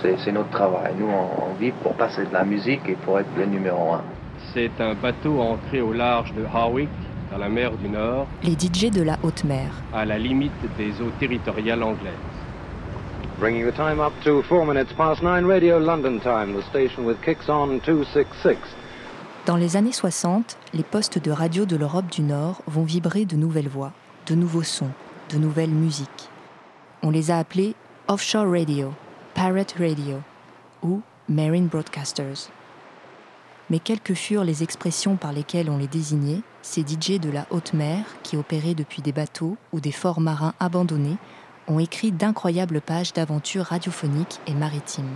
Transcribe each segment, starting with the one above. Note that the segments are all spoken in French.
C'est notre travail. Nous, on vit pour passer de la musique et pour être le numéro 1. C'est un bateau ancré au large de Harwich, dans la mer du Nord. Les DJ de la haute mer. À la limite des eaux territoriales anglaises. Bringing the time up to 4 minutes past 9 Radio London time, the station with kicks on 266. Dans les années 60, les postes de radio de l'Europe du Nord vont vibrer de nouvelles voix, de nouveaux sons, de nouvelles musiques. On les a appelés Offshore Radio, Pirate Radio ou Marine Broadcasters. Mais quelles que furent les expressions par lesquelles on les désignait, ces DJ de la haute mer qui opéraient depuis des bateaux ou des forts marins abandonnés ont écrit d'incroyables pages d'aventures radiophoniques et maritimes.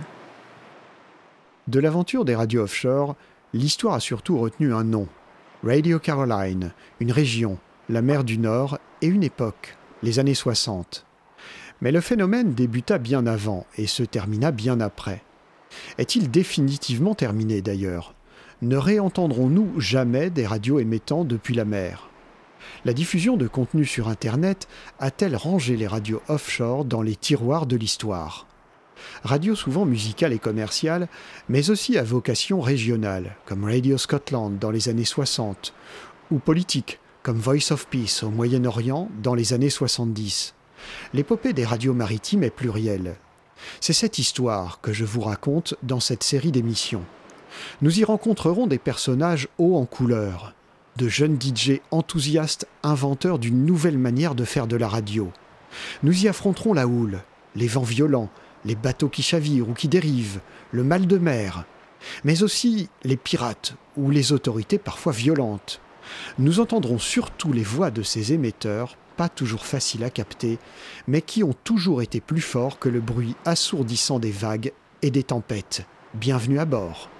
De l'aventure des radios offshore, l'histoire a surtout retenu un nom, Radio Caroline, une région, la mer du Nord et une époque, les années 60. Mais le phénomène débuta bien avant et se termina bien après. Est-il définitivement terminé d'ailleurs ? Ne réentendrons-nous jamais des radios émettant depuis la mer ? La diffusion de contenu sur Internet a-t-elle rangé les radios offshore dans les tiroirs de l'histoire ? Radio souvent musicale et commerciale, mais aussi à vocation régionale, comme Radio Scotland dans les années 60, ou politique, comme Voice of Peace au Moyen-Orient dans les années 70. L'épopée des radios maritimes est plurielle. C'est cette histoire que je vous raconte dans cette série d'émissions. Nous y rencontrerons des personnages hauts en couleur, de jeunes DJ enthousiastes inventeurs d'une nouvelle manière de faire de la radio. Nous y affronterons la houle, les vents violents, les bateaux qui chavirent ou qui dérivent, le mal de mer, mais aussi les pirates ou les autorités parfois violentes. Nous entendrons surtout les voix de ces émetteurs, pas toujours faciles à capter, mais qui ont toujours été plus forts que le bruit assourdissant des vagues et des tempêtes. Bienvenue à bord.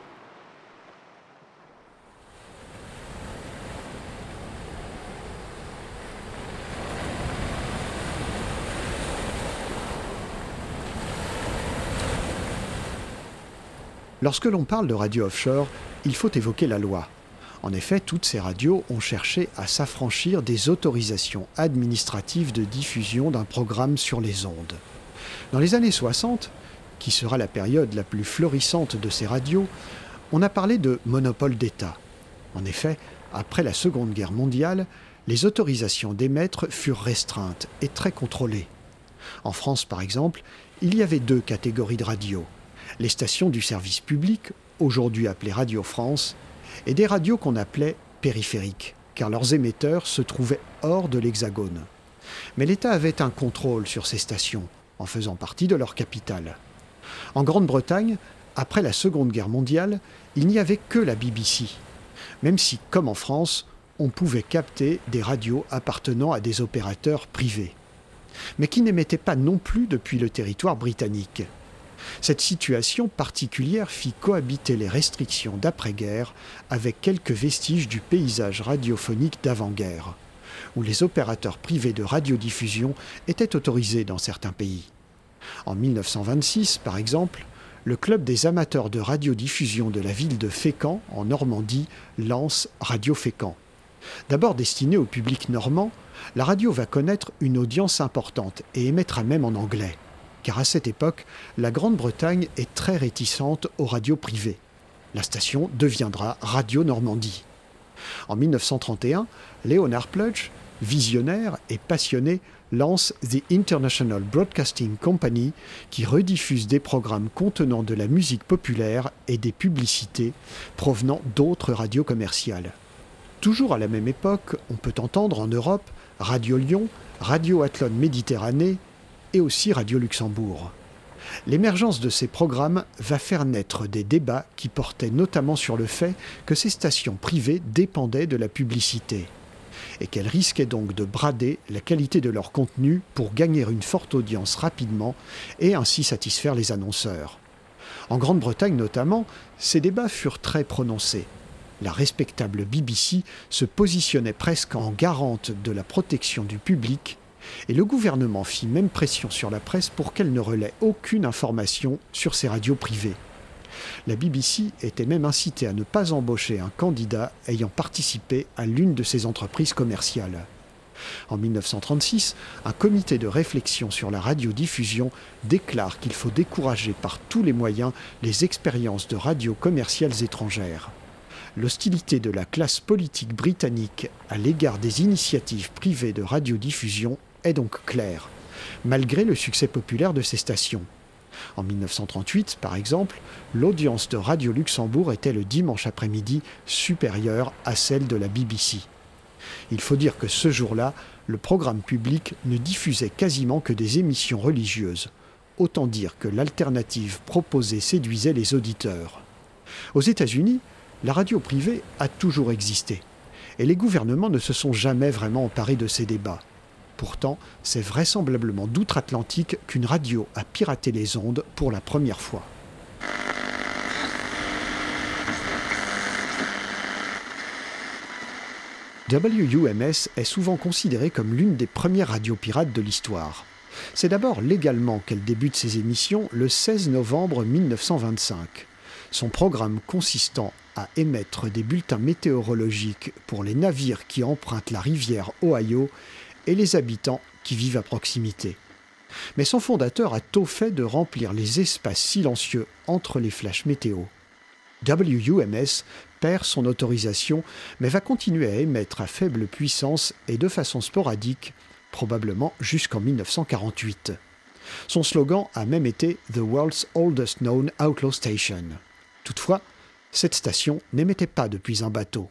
Lorsque l'on parle de radio offshore, il faut évoquer la loi. En effet, toutes ces radios ont cherché à s'affranchir des autorisations administratives de diffusion d'un programme sur les ondes. Dans les années 60, qui sera la période la plus florissante de ces radios, on a parlé de monopole d'État. En effet, après la Seconde Guerre mondiale, les autorisations d'émettre furent restreintes et très contrôlées. En France, par exemple, il y avait 2 catégories de radios. Les stations du service public, aujourd'hui appelées Radio France, et des radios qu'on appelait périphériques, car leurs émetteurs se trouvaient hors de l'Hexagone. Mais l'État avait un contrôle sur ces stations, en faisant partie de leur capitale. En Grande-Bretagne, après la Seconde Guerre mondiale, il n'y avait que la BBC, même si, comme en France, on pouvait capter des radios appartenant à des opérateurs privés, mais qui n'émettaient pas non plus depuis le territoire britannique. Cette situation particulière fit cohabiter les restrictions d'après-guerre avec quelques vestiges du paysage radiophonique d'avant-guerre, où les opérateurs privés de radiodiffusion étaient autorisés dans certains pays. En 1926, par exemple, le club des amateurs de radiodiffusion de la ville de Fécamp, en Normandie, lance Radio Fécamp. D'abord destinée au public normand, la radio va connaître une audience importante et émettra même en anglais. Car à cette époque, la Grande-Bretagne est très réticente aux radios privées. La station deviendra Radio Normandie. En 1931, Leonard Plugge, visionnaire et passionné, lance The International Broadcasting Company, qui rediffuse des programmes contenant de la musique populaire et des publicités provenant d'autres radios commerciales. Toujours à la même époque, on peut entendre en Europe Radio Lyon, Radio Athlone Méditerranée, et aussi Radio Luxembourg. L'émergence de ces programmes va faire naître des débats qui portaient notamment sur le fait que ces stations privées dépendaient de la publicité et qu'elles risquaient donc de brader la qualité de leur contenu pour gagner une forte audience rapidement et ainsi satisfaire les annonceurs. En Grande-Bretagne notamment, ces débats furent très prononcés. La respectable BBC se positionnait presque en garante de la protection du public et le gouvernement fit même pression sur la presse pour qu'elle ne relaie aucune information sur ces radios privées. La BBC était même incitée à ne pas embaucher un candidat ayant participé à l'une de ces entreprises commerciales. En 1936, un comité de réflexion sur la radiodiffusion déclare qu'il faut décourager par tous les moyens les expériences de radios commerciales étrangères. L'hostilité de la classe politique britannique à l'égard des initiatives privées de radiodiffusion est donc claire, malgré le succès populaire de ces stations. En 1938, par exemple, l'audience de Radio Luxembourg était le dimanche après-midi supérieure à celle de la BBC. Il faut dire que ce jour-là, le programme public ne diffusait quasiment que des émissions religieuses. Autant dire que l'alternative proposée séduisait les auditeurs. Aux États-Unis, la radio privée a toujours existé, et les gouvernements ne se sont jamais vraiment emparés de ces débats. Pourtant, c'est vraisemblablement d'outre-Atlantique qu'une radio a piraté les ondes pour la première fois. WUMS est souvent considérée comme l'une des premières radios pirates de l'histoire. C'est d'abord légalement qu'elle débute ses émissions le 16 novembre 1925. Son programme consistant à émettre des bulletins météorologiques pour les navires qui empruntent la rivière Ohio et les habitants qui vivent à proximité. Mais son fondateur a tôt fait de remplir les espaces silencieux entre les flashs météo. WUMS perd son autorisation, mais va continuer à émettre à faible puissance et de façon sporadique, probablement jusqu'en 1948. Son slogan a même été « The World's Oldest Known Outlaw Station ». Toutefois, cette station n'émettait pas depuis un bateau.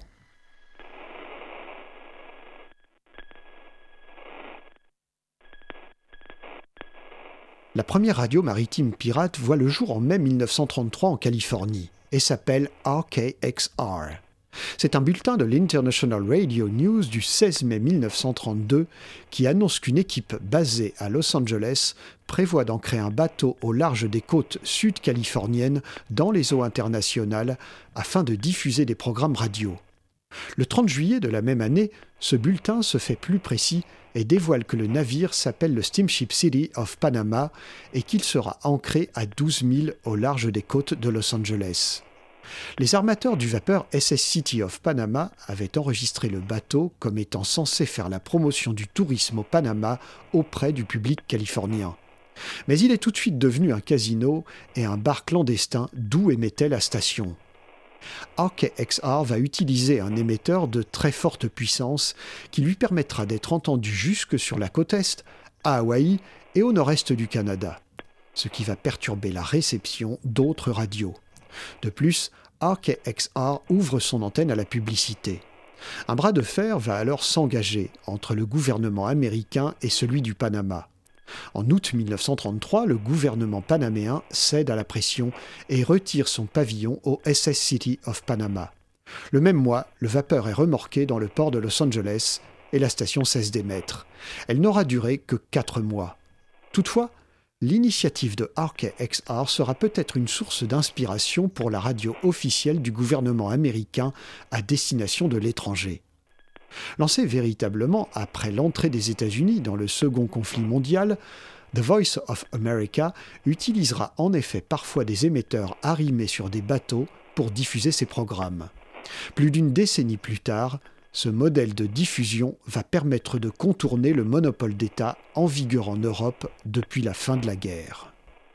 La première radio maritime pirate voit le jour en mai 1933 en Californie et s'appelle RKXR. C'est un bulletin de l'International Radio News du 16 mai 1932 qui annonce qu'une équipe basée à Los Angeles prévoit d'ancrer un bateau au large des côtes sud-californiennes dans les eaux internationales afin de diffuser des programmes radio. Le 30 juillet de la même année, ce bulletin se fait plus précis et dévoile que le navire s'appelle le Steamship City of Panama et qu'il sera ancré à 12 milles au large des côtes de Los Angeles. Les armateurs du vapeur SS City of Panama avaient enregistré le bateau comme étant censé faire la promotion du tourisme au Panama auprès du public californien. Mais il est tout de suite devenu un casino et un bar clandestin d'où émettait la station. RKXR va utiliser un émetteur de très forte puissance qui lui permettra d'être entendu jusque sur la côte est, à Hawaï et au nord-est du Canada, ce qui va perturber la réception d'autres radios. De plus, RKXR ouvre son antenne à la publicité. Un bras de fer va alors s'engager entre le gouvernement américain et celui du Panama. En août 1933, le gouvernement panaméen cède à la pression et retire son pavillon au SS City of Panama. Le même mois, le vapeur est remorqué dans le port de Los Angeles et la station cesse d'émettre. Elle n'aura duré que 4 mois. Toutefois, l'initiative de RKXR sera peut-être une source d'inspiration pour la radio officielle du gouvernement américain à destination de l'étranger. Lancé véritablement après l'entrée des États-Unis dans le second conflit mondial, The Voice of America utilisera en effet parfois des émetteurs arrimés sur des bateaux pour diffuser ses programmes. Plus d'une décennie plus tard, ce modèle de diffusion va permettre de contourner le monopole d'État en vigueur en Europe depuis la fin de la guerre.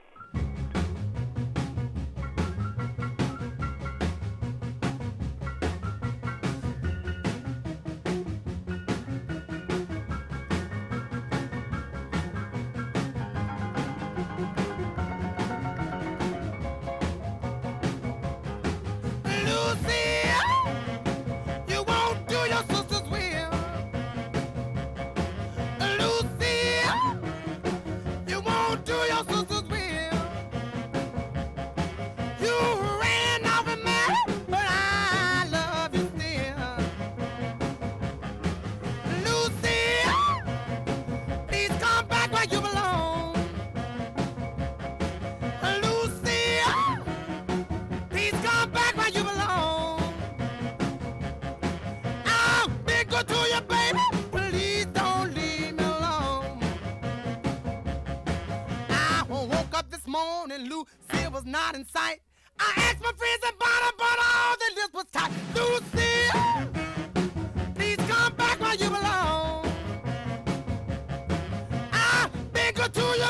Not in sight. I asked my friends about her, but all the lips was tight. Lucy, please come back where you belong.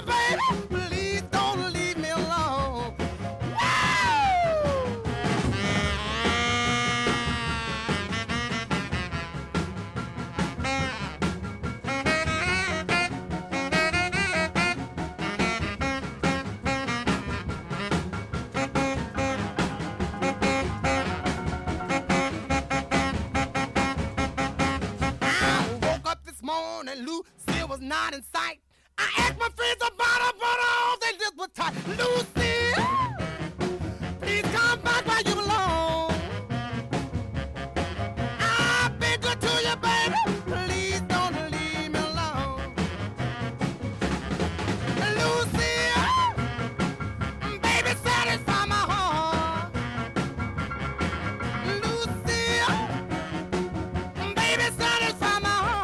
baby. Please don't leave me alone. And Lucille was not in sight. I asked my friends about her, but all they lips were tight. Lucille, please come back where you belong. I've been good to you, baby. Please don't leave me alone. Lucille, baby, satisfy my heart. Lucille, baby, satisfy my heart.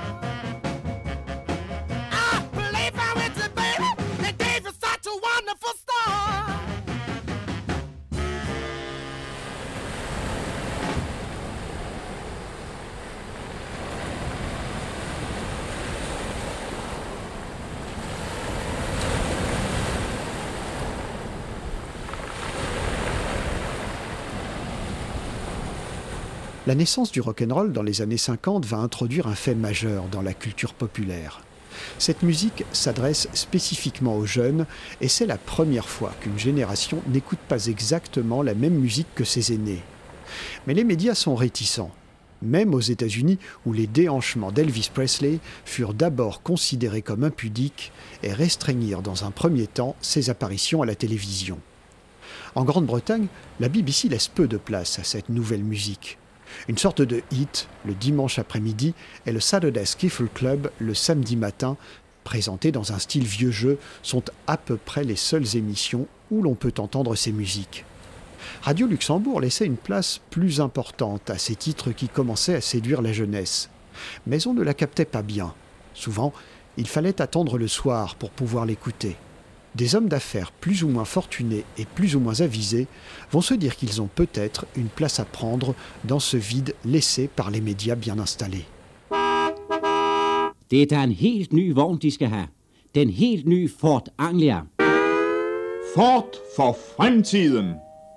La naissance du rock'n'roll dans les années 50 va introduire un fait majeur dans la culture populaire. Cette musique s'adresse spécifiquement aux jeunes et c'est la première fois qu'une génération n'écoute pas exactement la même musique que ses aînés. Mais les médias sont réticents. Même aux États-Unis, où les déhanchements d'Elvis Presley furent d'abord considérés comme impudiques et restreignirent dans un premier temps ses apparitions à la télévision. En Grande-Bretagne, la BBC laisse peu de place à cette nouvelle musique. Une sorte de hit le dimanche après-midi et le Saturday Skiffle Club le samedi matin, présentés dans un style vieux jeu, sont à peu près les seules émissions où l'on peut entendre ces musiques. Radio Luxembourg laissait une place plus importante à ces titres qui commençaient à séduire la jeunesse. Mais on ne la captait pas bien. Souvent, il fallait attendre le soir pour pouvoir l'écouter. Des hommes d'affaires plus ou moins fortunés et plus ou moins avisés vont se dire qu'ils ont peut-être une place à prendre dans ce vide laissé par les médias bien installés. Det er da en helt ny vogn, de skal have. Den helt nye Ford Anglia. Ford for fremtiden.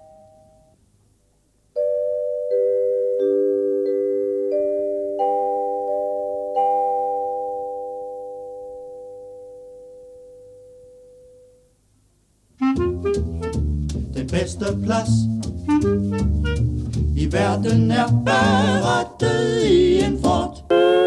Den bedste plads i verden er bare død i en Ford.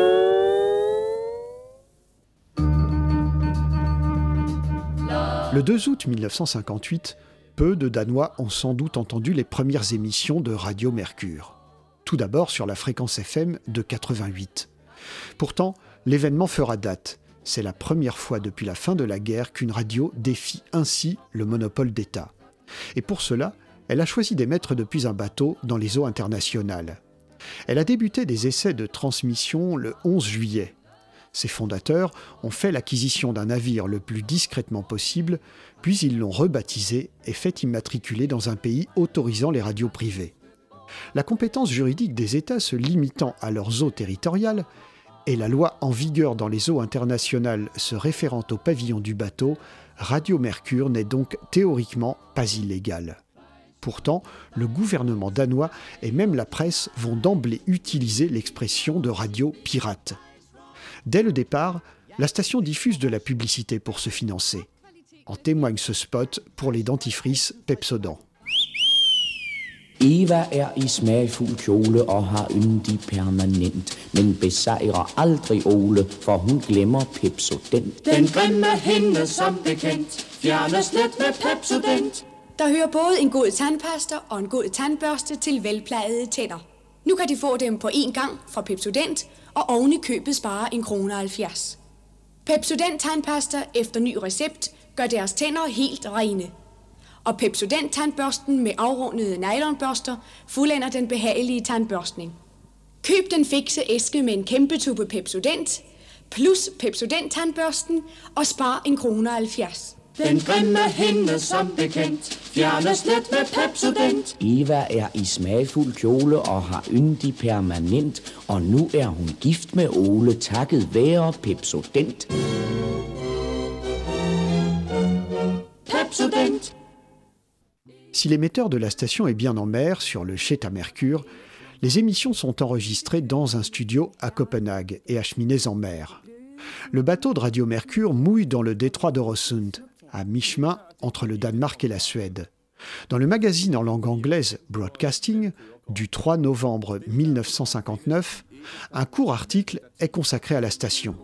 Le 2 août 1958, peu de Danois ont sans doute entendu les premières émissions de Radio Mercure. Tout d'abord sur la fréquence FM de 88. Pourtant, l'événement fera date. C'est la première fois depuis la fin de la guerre qu'une radio défie ainsi le monopole d'État. Et pour cela, elle a choisi d'émettre depuis un bateau dans les eaux internationales. Elle a débuté des essais de transmission le 11 juillet. Ses fondateurs ont fait l'acquisition d'un navire le plus discrètement possible, puis ils l'ont rebaptisé et fait immatriculer dans un pays autorisant les radios privées. La compétence juridique des États se limitant à leurs eaux territoriales, et la loi en vigueur dans les eaux internationales se référant au pavillon du bateau, Radio Mercure n'est donc théoriquement pas illégale. Pourtant, le gouvernement danois et même la presse vont d'emblée utiliser l'expression de radio pirate. Dès le départ, la station diffuse de la publicité pour se financer. En témoigne ce spot pour les dentifrices Pepsodent. Eva i smagfuld kjole og har yndig permanent, men besejrer aldrig Ole, for hun glemmer Pepsodent. Den grimme hende som bekendt, fjernes let med Pepsodent. Der hører både en god tandpasta og en god tandbørste til velplejede tænder. Nu kan de få dem på én gang fra Pepsodent, og oven i købet spare 1,70 kroner. Pepsodent tandpasta efter ny recept gør deres tænder helt rene. Og Pepsodent tandbørsten med afrundede nylonbørster fuldender den behagelige tandbørstning. Køb den fikse æske med en kæmpe tube Pepsodent, plus Pepsodent tandbørsten og spar 1,70 kroner. Den grimme hende som bekendt, fjernes let med Pepsodent. Eva er i smagfuld kjole og har yndig permanent, og nu er hun gift med Ole, takket være Pepsodent. Pepsodent. Si l'émetteur de la station est bien en mer, sur le Sjätte Merkur, les émissions sont enregistrées dans un studio à Copenhague et acheminées en mer. Le bateau de Radio Mercure mouille dans le détroit d'Øresund, à mi-chemin entre le Danemark et la Suède. Dans le magazine en langue anglaise Broadcasting, du 3 novembre 1959, un court article est consacré à la station.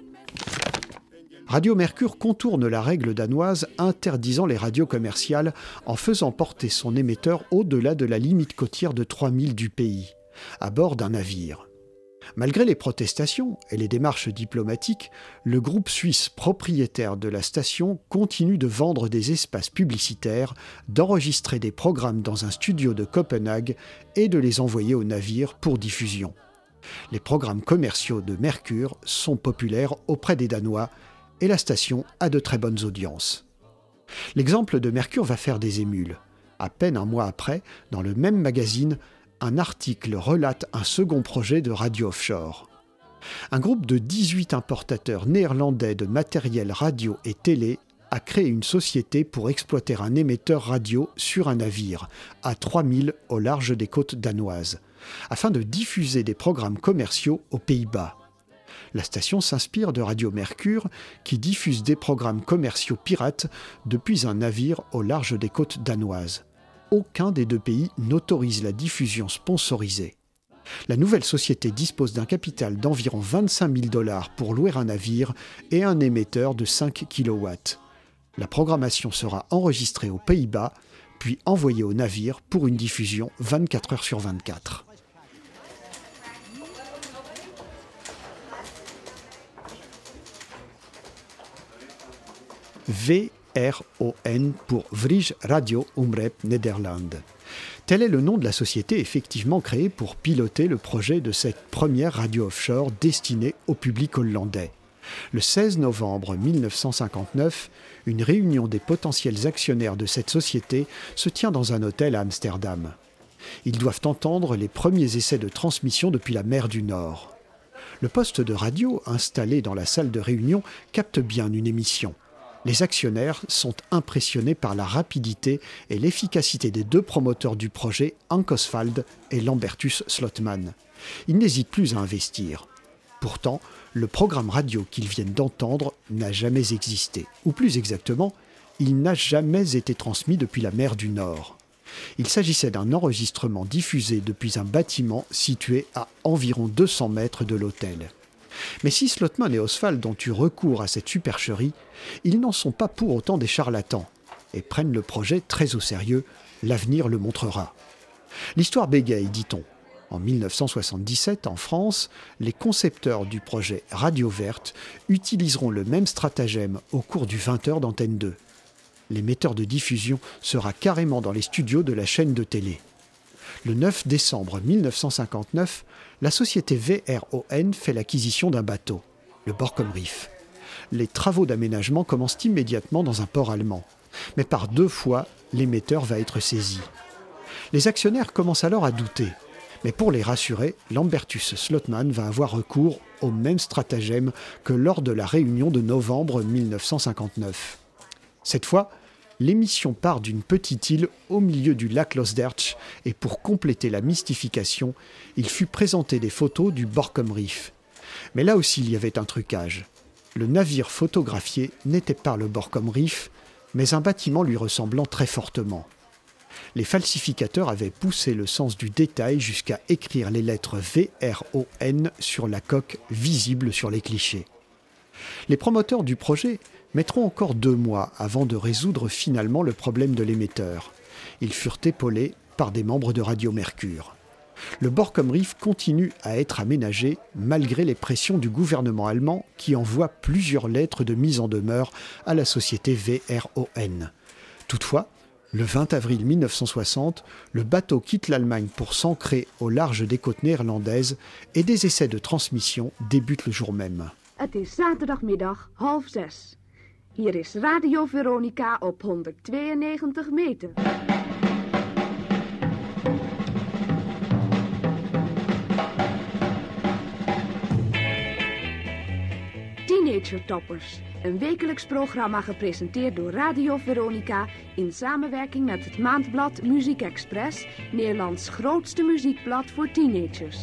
Radio Mercure contourne la règle danoise interdisant les radios commerciales en faisant porter son émetteur au-delà de la limite côtière de 3 milles du pays, à bord d'un navire. Malgré les protestations et les démarches diplomatiques, le groupe suisse propriétaire de la station continue de vendre des espaces publicitaires, d'enregistrer des programmes dans un studio de Copenhague et de les envoyer au navire pour diffusion. Les programmes commerciaux de Mercure sont populaires auprès des Danois et la station a de très bonnes audiences. L'exemple de Mercure va faire des émules. À peine un mois après, dans le même magazine, un article relate un second projet de radio offshore. Un groupe de 18 importateurs néerlandais de matériel radio et télé a créé une société pour exploiter un émetteur radio sur un navire, à 3000 au large des côtes danoises, afin de diffuser des programmes commerciaux aux Pays-Bas. La station s'inspire de Radio Mercure, qui diffuse des programmes commerciaux pirates depuis un navire au large des côtes danoises. Aucun des deux pays n'autorise la diffusion sponsorisée. La nouvelle société dispose d'un capital d'environ 25 000 $ pour louer un navire et un émetteur de 5 kW. La programmation sera enregistrée aux Pays-Bas, puis envoyée au navire pour une diffusion 24 heures sur 24. VRON pour Vrij Radio Omroep Nederland. Tel est le nom de la société effectivement créée pour piloter le projet de cette première radio offshore destinée au public hollandais. Le 16 novembre 1959, une réunion des potentiels actionnaires de cette société se tient dans un hôtel à Amsterdam. Ils doivent entendre les premiers essais de transmission depuis la mer du Nord. Le poste de radio installé dans la salle de réunion capte bien une émission. Les actionnaires sont impressionnés par la rapidité et l'efficacité des deux promoteurs du projet, Hank Oswald et Lambertus Slotman. Ils n'hésitent plus à investir. Pourtant, le programme radio qu'ils viennent d'entendre n'a jamais existé. Ou plus exactement, il n'a jamais été transmis depuis la mer du Nord. Il s'agissait d'un enregistrement diffusé depuis un bâtiment situé à environ 200 mètres de l'hôtel. Mais si Slotman et Oswald ont eu recours à cette supercherie, ils n'en sont pas pour autant des charlatans et prennent le projet très au sérieux. L'avenir le montrera. L'histoire bégaye, dit-on. En 1977, en France, les concepteurs du projet Radio Verte utiliseront le même stratagème au cours du 20h d'Antenne 2. L'émetteur de diffusion sera carrément dans les studios de la chaîne de télé. Le 9 décembre 1959, la société VRON fait l'acquisition d'un bateau, le Borkum Reef. Les travaux d'aménagement commencent immédiatement dans un port allemand. Mais par 2 fois, l'émetteur va être saisi. Les actionnaires commencent alors à douter. Mais pour les rassurer, Lambertus Slotman va avoir recours au même stratagème que lors de la réunion de novembre 1959. Cette fois, l'émission part d'une petite île au milieu du lac Losdertch et pour compléter la mystification, il fut présenté des photos du Borkum Reef. Mais là aussi, il y avait un trucage. Le navire photographié n'était pas le Borkum Reef, mais un bâtiment lui ressemblant très fortement. Les falsificateurs avaient poussé le sens du détail jusqu'à écrire les lettres VRON sur la coque visible sur les clichés. Les promoteurs du projet mettront encore 2 mois avant de résoudre finalement le problème de l'émetteur. Ils furent épaulés par des membres de Radio Mercure. Le Borkum Reef continue à être aménagé malgré les pressions du gouvernement allemand qui envoie plusieurs lettres de mise en demeure à la société VRON. Toutefois, le 20 avril 1960, le bateau quitte l'Allemagne pour s'ancrer au large des côtes néerlandaises et des essais de transmission débutent le jour même. Het is zaterdagmiddag 5:30. Hier is Radio Veronica op 192 meter. Teenager Toppers, een wekelijks programma gepresenteerd door Radio Veronica in samenwerking met het maandblad Muziek Express, Nederlands grootste muziekblad voor teenagers.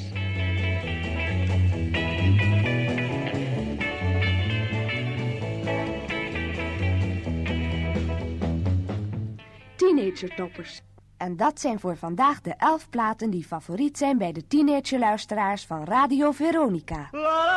Teenager Toppers. En dat zijn voor vandaag de 11 platen die favoriet zijn bij de teenagerluisteraars van Radio Veronica.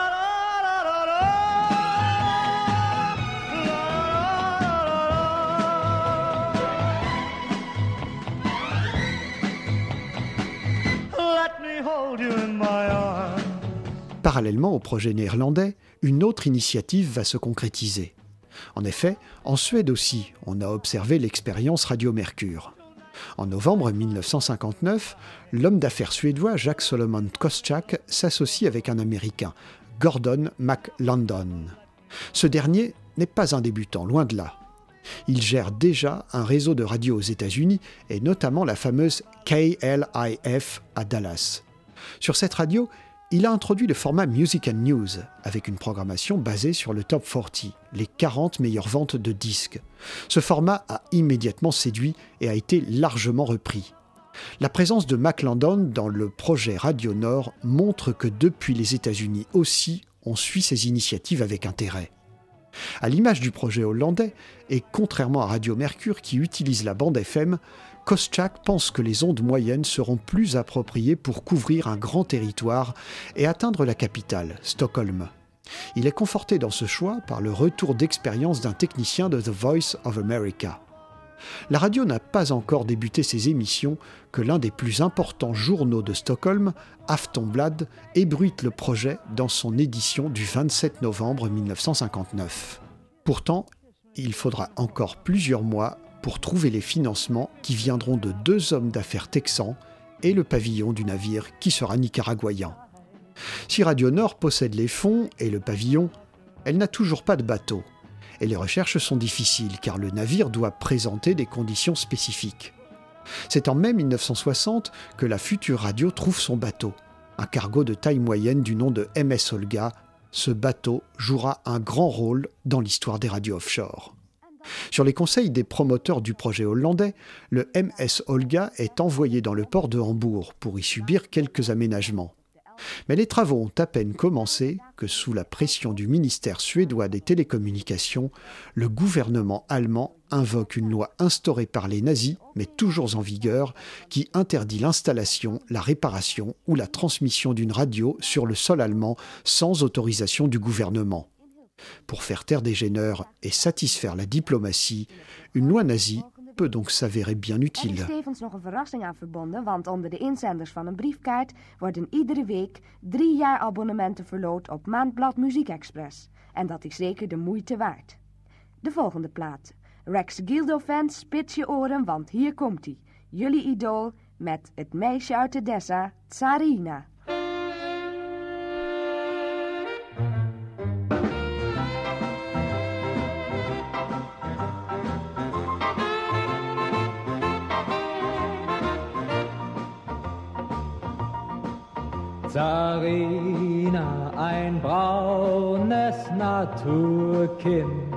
Parallèlement au projet néerlandais, une autre initiative va se concrétiser. En effet, en Suède aussi, on a observé l'expérience Radio Mercure. En novembre 1959, l'homme d'affaires suédois Jacques Solomon Koschak s'associe avec un Américain, Gordon McLandon. Ce dernier n'est pas un débutant, loin de là. Il gère déjà un réseau de radio aux États-Unis et notamment la fameuse KLIF à Dallas. Sur cette radio, il a introduit le format Music and News, avec une programmation basée sur le Top 40, les 40 meilleures ventes de disques. Ce format a immédiatement séduit et a été largement repris. La présence de McLandon dans le projet Radio Nord montre que depuis les États-Unis aussi, on suit ces initiatives avec intérêt. À l'image du projet hollandais, et contrairement à Radio Mercure qui utilise la bande FM, Koschak pense que les ondes moyennes seront plus appropriées pour couvrir un grand territoire et atteindre la capitale, Stockholm. Il est conforté dans ce choix par le retour d'expérience d'un technicien de The Voice of America. La radio n'a pas encore débuté ses émissions que l'un des plus importants journaux de Stockholm, Aftonblad, ébruite le projet dans son édition du 27 novembre 1959. Pourtant, il faudra encore plusieurs mois pour trouver les financements qui viendront de 2 hommes d'affaires texans et le pavillon du navire qui sera nicaraguayen. Si Radio Nord possède les fonds et le pavillon, elle n'a toujours pas de bateau. Et les recherches sont difficiles car le navire doit présenter des conditions spécifiques. C'est en mai 1960 que la future radio trouve son bateau, un cargo de taille moyenne du nom de MS Olga. Ce bateau jouera un grand rôle dans l'histoire des radios offshore. Sur les conseils des promoteurs du projet hollandais, le MS Olga est envoyé dans le port de Hambourg pour y subir quelques aménagements. Mais les travaux ont à peine commencé que sous la pression du ministère suédois des télécommunications, le gouvernement allemand invoque une loi instaurée par les nazis, mais toujours en vigueur, qui interdit l'installation, la réparation ou la transmission d'une radio sur le sol allemand sans autorisation du gouvernement. Pour faire taire des gêneurs et satisfaire la diplomatie, une loi nazie peut donc s'avérer bien utile. Er is tevens nog een verrassing aan verbonden, want onder de inzenders van een briefkaart worden iedere week 3 jaar abonnementen verloot op maandblad Muziek Express. En dat is zeker de moeite waard. De volgende plaat. Rex Gildo-fans, spits je oren, want hier komt-ie. Jullie idool met het meisje uit Odessa, Tsarina. Tsarina, ein braunes Naturkind,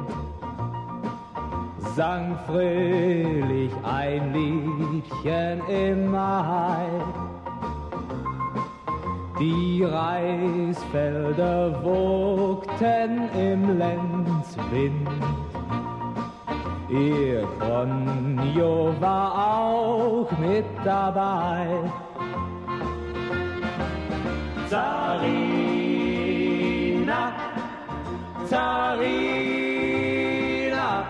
sang fröhlich ein Liedchen im Mai. Die Reisfelder wogten im Lenzwind, ihr Konjo war auch mit dabei. Tsarina, Tsarina,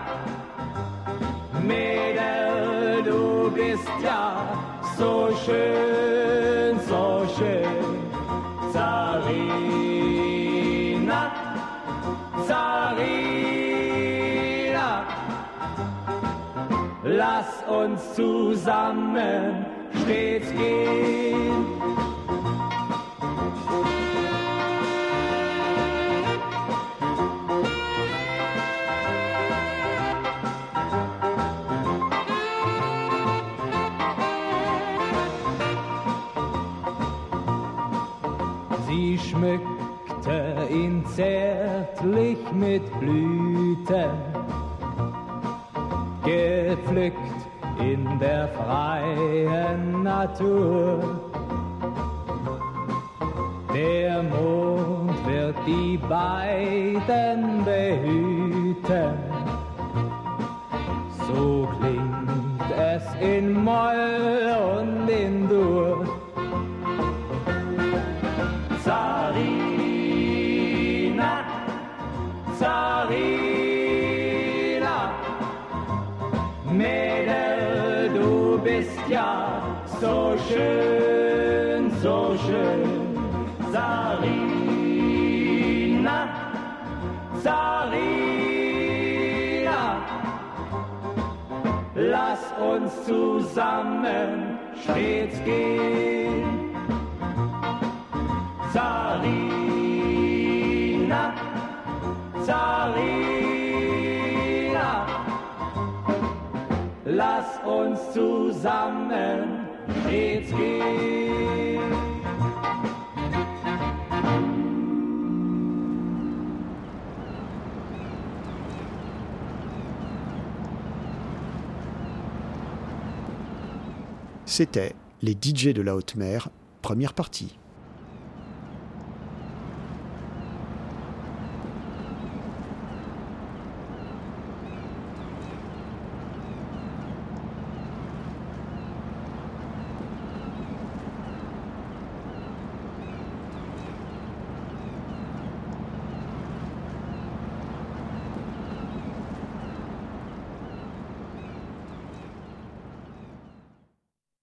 Mädel, du bist ja so schön, so schön. Tsarina, Tsarina, lass uns zusammen stets gehen. Sie schmückte ihn zärtlich zärtlich mit Blüten, gepflückt in der freien Natur. Der Mond wird die beiden behüten, so klingt es in Moll und in Dur. Zarina, Zarina, Mädel, du bist ja so schön, so schön. Zarina, Zarina, lass uns zusammen stets gehen. Zarina, Zarina, lass uns zusammen stets gehen. C'était Les DJ de la Haute Mer, première partie.